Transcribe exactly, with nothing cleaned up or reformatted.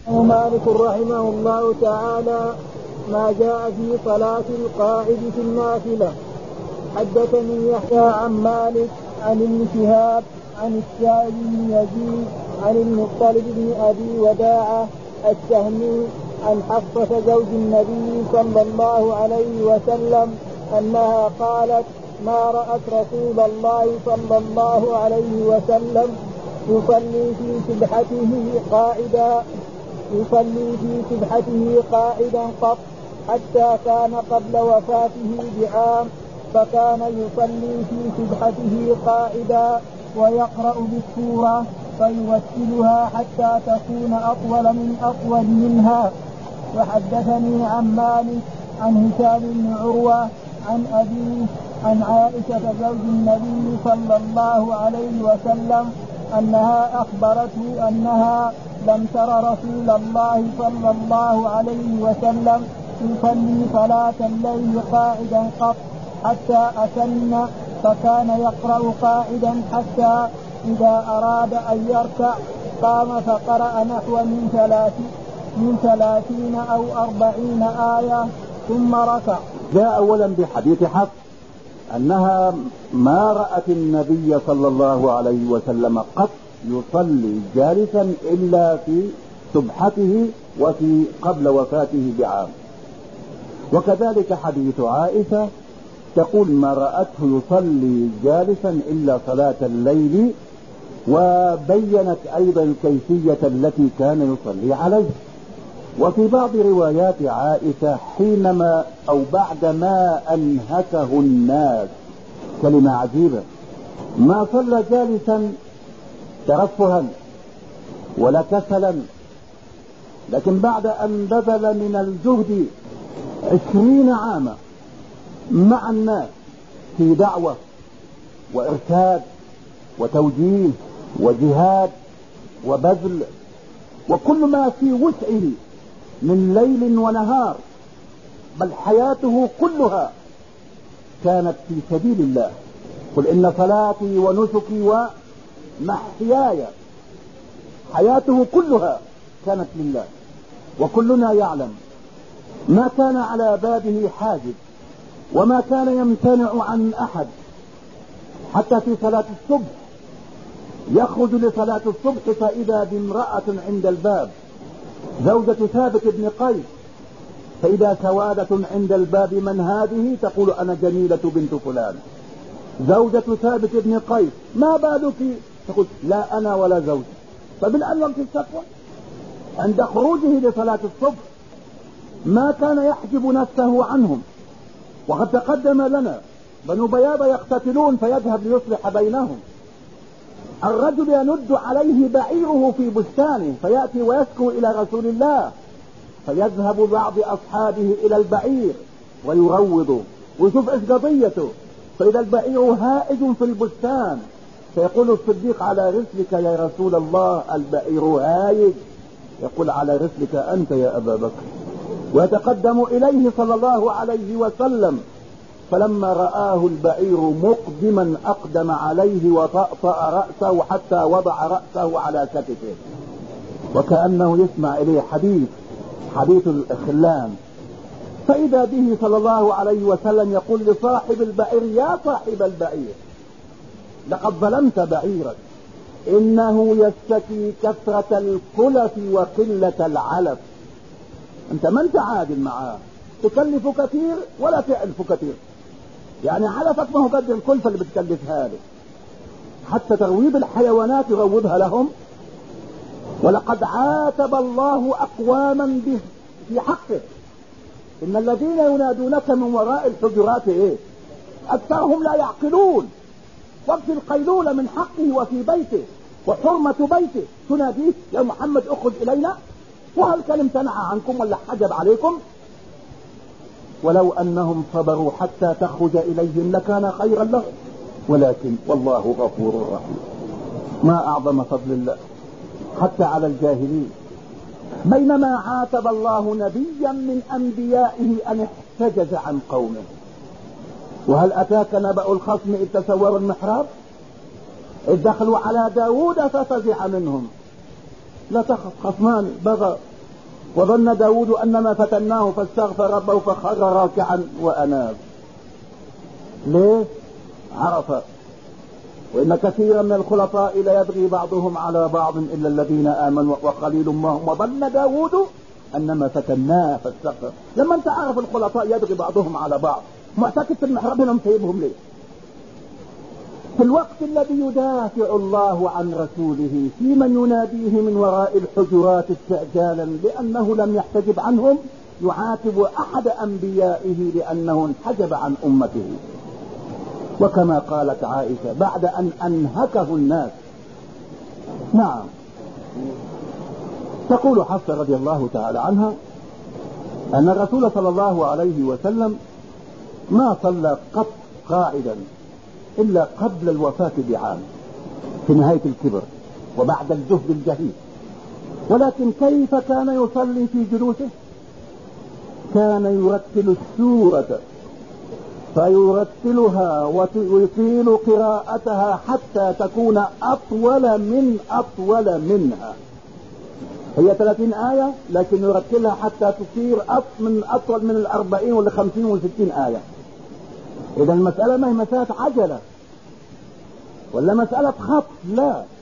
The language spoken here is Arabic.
مالك رحمه الله تعالى ما جاء في صلاة القاعد في النافلة. حدثني يحيى عن مالك عن ابن شهاب عن السائب بن يزيد عن المطلب بن أبي وداعة السهمي عن حفصة زوج النبي صلى الله عليه وسلم أنها قالت ما رأت رسول الله صلى الله عليه وسلم يصلي في سبحته قاعدا يصلي في سبحته قاعدا قط حتى كان قبل وفاته بعام فكان يصلي في سبحته قاعدا ويقرأ بالسورة فيوسلها حتى تكون أطول من أطول منها. وحدثني عن مالك عن هشام بن عروة عن أبيه عن عائشة زوج النبي صلى الله عليه وسلم أنها أخبرته أنها لم تر رسول الله صلى الله عليه وسلم يصلي صلاة الليل قاعدا قط حتى أسن فكان يقرأ قاعدا حتى إذا أراد أن يركع قام فقرأ نحو من ثلاثين من ثلاثين أو أربعين آية ثم ركع. جاء أولا بحديث حفص أنها ما رأت النبي صلى الله عليه وسلم قط يصلي جالسا إلا في سبحته وفي قبل وفاته بعام. وكذلك حديث عائشة تقول ما رأته يصلي جالسا إلا صلاة الليل، وبينت أيضا الكيفية التي كان يصلي عليه. وفي بعض روايات عائشة حينما أو بعدما أنهكه الناس، كلمة عجيبة، ما صلى جالسا ترفها ولا كسلا، لكن بعد أن بذل من الجهد عشرين عاما مع الناس في دعوة وإرشاد وتوجيه وجهاد وبذل وكل ما في وسعه من ليل ونهار، بل حياته كلها كانت في سبيل الله. قل إن صلاتي ونسكي ومحياي، حياته كلها كانت لله. وكلنا يعلم ما كان على بابه حاجز وما كان يمتنع عن أحد، حتى في صلاة الصبح يخرج لصلاة الصبح فإذا بامرأة عند الباب زوجة ثابت بن قيس، فإذا سوادة عند الباب من هذه؟ تقول أنا جميلة بنت فلان. زوجة ثابت بن قيس ما بالك؟ تقول لا أنا ولا زوجي. فبالآن وقت الشكوى عند خروجه لصلاة الصبح ما كان يحجب نفسه عنهم. وقد تقدم لنا بنو بياض يقتتلون فيذهب ليصلح بينهم. الرجل يند عليه بعيره في بستانه فيأتي ويشكو إلى رسول الله، فيذهب بعض أصحابه إلى البعير ويروضه ويشوف إيش قضيته، فإذا البعير هائج في البستان فيقول الصديق على رسلك يا رسول الله، البعير هائج. يقول على رسلك أنت يا أبا بكر، ويتقدم إليه صلى الله عليه وسلم، فلما رآه البعير مقدما أقدم عليه وطأطأ رأسه حتى وضع رأسه على كتفه، وكأنه يسمع إليه حديث حديث الخلان. فإذا به صلى الله عليه وسلم يقول لصاحب البعير يا صاحب البعير لقد ظلمت بعيرك، إنه يشتكي كثرة الكلف وقلة العلف. أنت ما أنت عادل معاه، تكلف كثير ولا تعلف كثير، يعني علفك ما هو قد الكلفة اللي بتكلفها له. حتى ترويض الحيوانات يروضها لهم. ولقد عاتب الله أقواما به في حقه، إن الذين ينادونك من وراء الحجرات إيه؟ أكثرهم لا يعقلون. وقت القيلولة من حقه وفي بيته وحرمة بيته تناديه يا محمد اخرج إلينا، وهل كان امتنع عنكم ولا حجب عليكم؟ ولو أنهم صبروا حتى تخرج إليهم لكان خيرا لهم، ولكن والله غفور رحيم. ما أعظم فضل الله حتى على الجاهلين. بينما عاتب الله نبيا من أنبيائه أن احتجز عن قومه. وهل أتاك نبأ الخصم إذ تسوروا المحراب إذ دخلوا على داود ففزع منهم. لا تخف، خصمان بغى وظن داود أنما فتناه فاستغفر ربه فخر راكعا وأناب. ليه؟ عرف. وإن كثيرا من الخلطاء لا يبغي بعضهم على بعض إلا الذين آمنوا وقليل ما هم. وظن داود أنما فتناه فاستغفر. لما أنت عارف الخلطاء يبغي بعضهم على بعض، معتكف في المحراب هنا مسيبهم ليه؟ في الوقت الذي يدافع الله عن رسوله في من يناديه من وراء الحجرات استعجالا لأنه لم يحتجب عنهم، يعاتب أحد أنبيائه لأنه انحجب عن أمته. وكما قالت عائشة بعد أن أنهكه الناس. نعم، تقول حفصة رضي الله تعالى عنها أن الرسول صلى الله عليه وسلم ما صلى قط قاعدا إلا قبل الوفاة بعام في نهاية الكبر وبعد الجهد الجهيد. ولكن كيف كان يصلي في جلوسه؟ كان يرتل السورة فيرتلها ويطيل قراءتها حتى تكون أطول من أطول منها. هي ثلاثين آية لكن يرتلها حتى تصير من أطول من الأربعين والخمسين والستين آية. إذا المسألة ما هي مسألة عجلة ولا مسألة خط، لا،